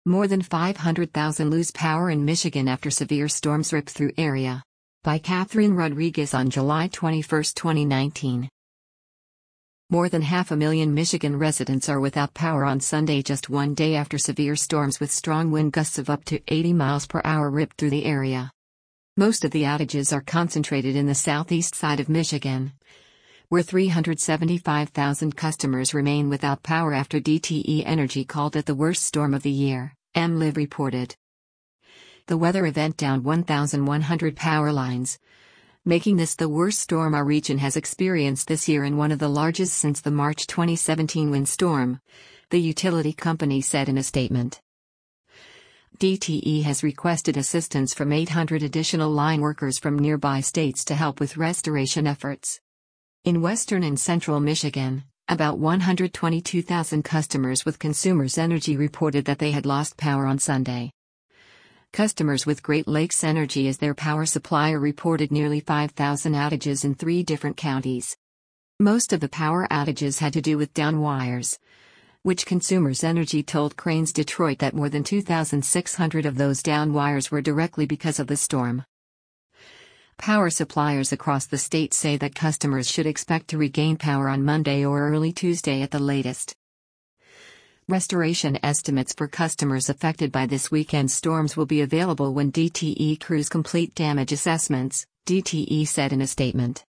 More than 500,000 lose power in Michigan after severe storms rip through area. By Catherine Rodriguez on July 21, 2019. More than 500,000 Michigan residents are without power on Sunday, just one day after severe storms with strong wind gusts of up to 80 miles per hour ripped through the area. Most of the outages are concentrated in the southeast side of Michigan, where 375,000 customers remain without power after DTE Energy called it the worst storm of the year, MLive reported. The weather event downed 1,100 power lines, making this the worst storm our region has experienced this year and one of the largest since the March 2017 windstorm, the utility company said in a statement. DTE has requested assistance from 800 additional line workers from nearby states to help with restoration efforts. In western and central Michigan, about 122,000 customers with Consumers Energy reported that they had lost power on Sunday. Customers with Great Lakes Energy as their power supplier reported nearly 5,000 outages in 3 different counties. Most of the power outages had to do with down wires, which Consumers Energy told Crain's Detroit that more than 2,600 of those down wires were directly because of the storm. Power suppliers across the state say that customers should expect to regain power on Monday or early Tuesday at the latest. Restoration estimates for customers affected by this weekend's storms will be available when DTE crews complete damage assessments, DTE said in a statement.